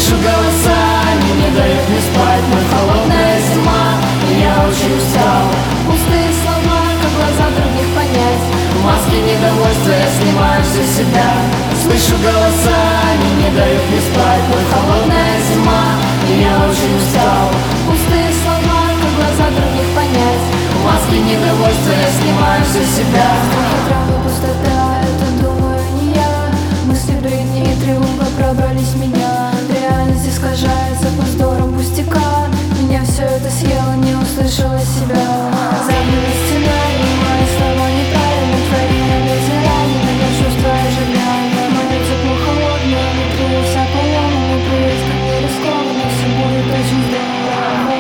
Слышу голоса, они не дают мне спать. Но холодная зима, и я очень устал. Пустые слова, как глаза других понять. Маски недовольства я снимаю все себя. Слышу голоса, они не дают мне спать. Но холодная зима, и я очень устал. Пустые слова, как глаза других понять. Маски недовольства я снимаю все себя. Травы, пустота, это думаю не я. Мысли, бредни и тревога пробрались в меня. Реальность искажается по вздорам пустяка. Меня все это съело, не услышала себя. Забыла стена, и мои слова неправильно. Твои обеты ранены, но чувства оживляют. Мое тепло холодное, внутри вся поломана. Проезд ко мне рискованно, все будет очень здорово.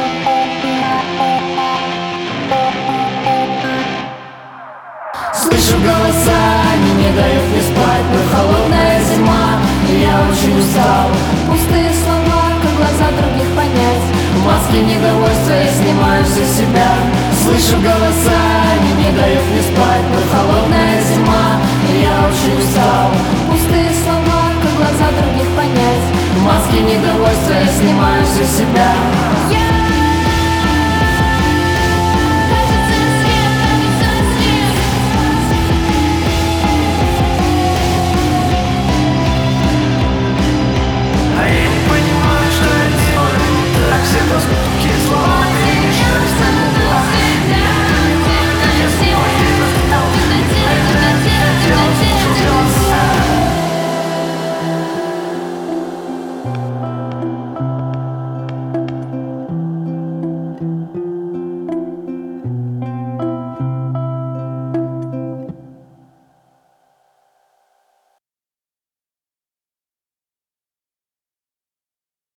Слышу голоса, они не дают мне спать. Но холодная зима, и я очень устал. Пустые слова, как глаза других понять. Маски недовольства я снимаю все себя. Слышу голоса, они не дают мне спать. Но холодная зима, и я очень устал. Пустые слова, как глаза других понять. Маски недовольства я снимаю все себя.